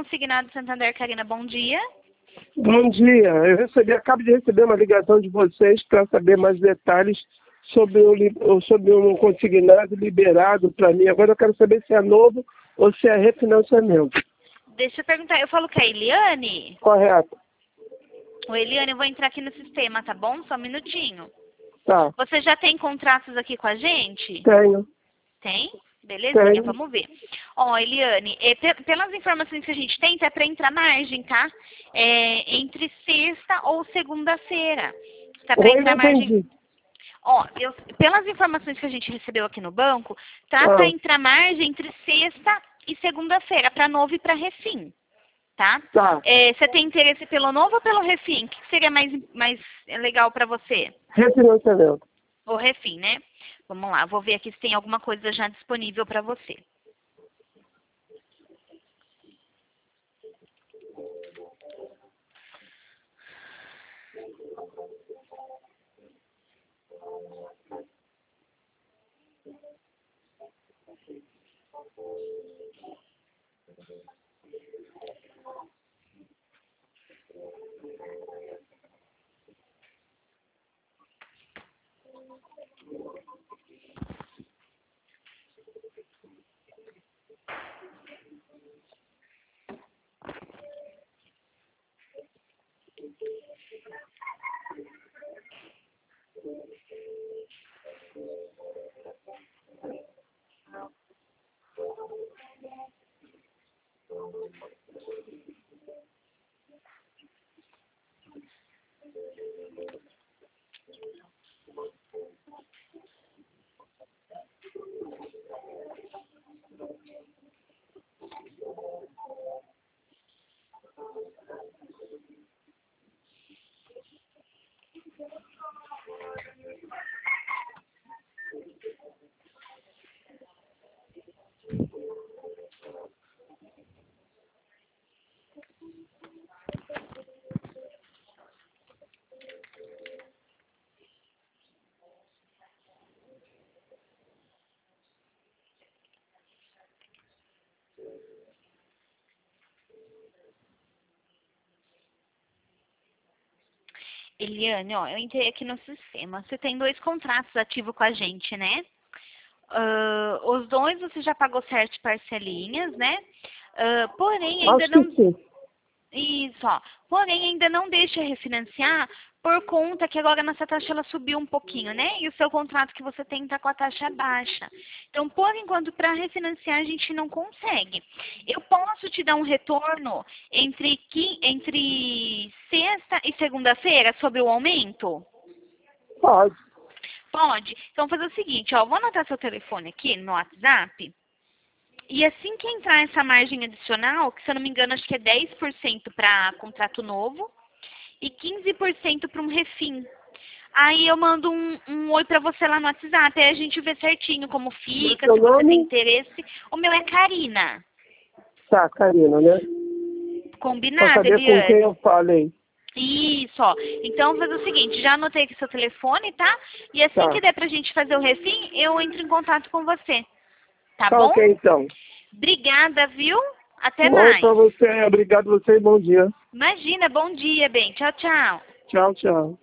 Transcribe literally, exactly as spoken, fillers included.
Consignado Santander, Karina, bom dia. Bom dia, eu recebi, acabo de receber uma ligação de vocês para saber mais detalhes sobre o, li- sobre um consignado liberado para mim. Agora eu quero saber se é novo ou se é refinanciamento. Deixa eu perguntar, eu falo com a Eliane? Correto. Ô, Eliane, eu vou entrar aqui no sistema, tá bom? Só um minutinho. Tá, Você já tem contratos aqui com a gente? tenho. Tem? Belezinha, Tenho. vamos ver. Ó, Eliane, é, pe- pelas informações que a gente tem, tá para entrar margem, tá? É, entre sexta ou segunda-feira. Tá para Oi, entrar não margem. entendi. Ó, eu- pelas informações que a gente recebeu aqui no banco, tá Ah. para entrar margem entre sexta e segunda-feira, para novo e para refim, tá? Tá, É, você tem interesse pelo novo ou pelo refim? O que que seria mais, mais legal para você? refinanciamento. O refim, né? Vamos lá, vou ver aqui se tem alguma coisa já disponível para você. Eliane, ó, eu entrei aqui no sistema. Você tem dois contratos ativos com a gente, né? Ah, os dois você já pagou sete parcelinhas, né? Ah, porém, ainda Acho que não. sim. Isso, ó. Porém, ainda não deixa refinanciar por conta que agora a nossa taxa ela subiu um pouquinho, né? E o seu contrato que você tem está com a taxa baixa. Então, por enquanto, para refinanciar a gente não consegue. Eu posso te dar um retorno entre, qui- entre sexta e segunda-feira sobre o aumento? Pode. Pode. Então, fazer o seguinte, ó. Vou anotar seu telefone aqui no WhatsApp. E assim que entrar essa margem adicional, que se eu não me engano acho que é dez por cento para contrato novo e quinze por cento para um refim. Aí eu mando um, um oi para você lá no WhatsApp, aí a gente vê certinho como fica, Seu se você tem nome? interesse. O meu é Karina. Tá, Karina, né? Pra Combinado, saber com quem Eliane? eu falei. Isso, ó. Então, vou fazer o seguinte, já anotei aqui seu telefone, tá? E assim Tá. que der pra gente fazer o refim, eu entro em contato com você. Tá Tá bom? ok, então. Obrigada, viu? Até Bom mais. pra você, obrigado você e bom dia. Imagina, bom dia, bem. Tchau, tchau. Tchau, tchau.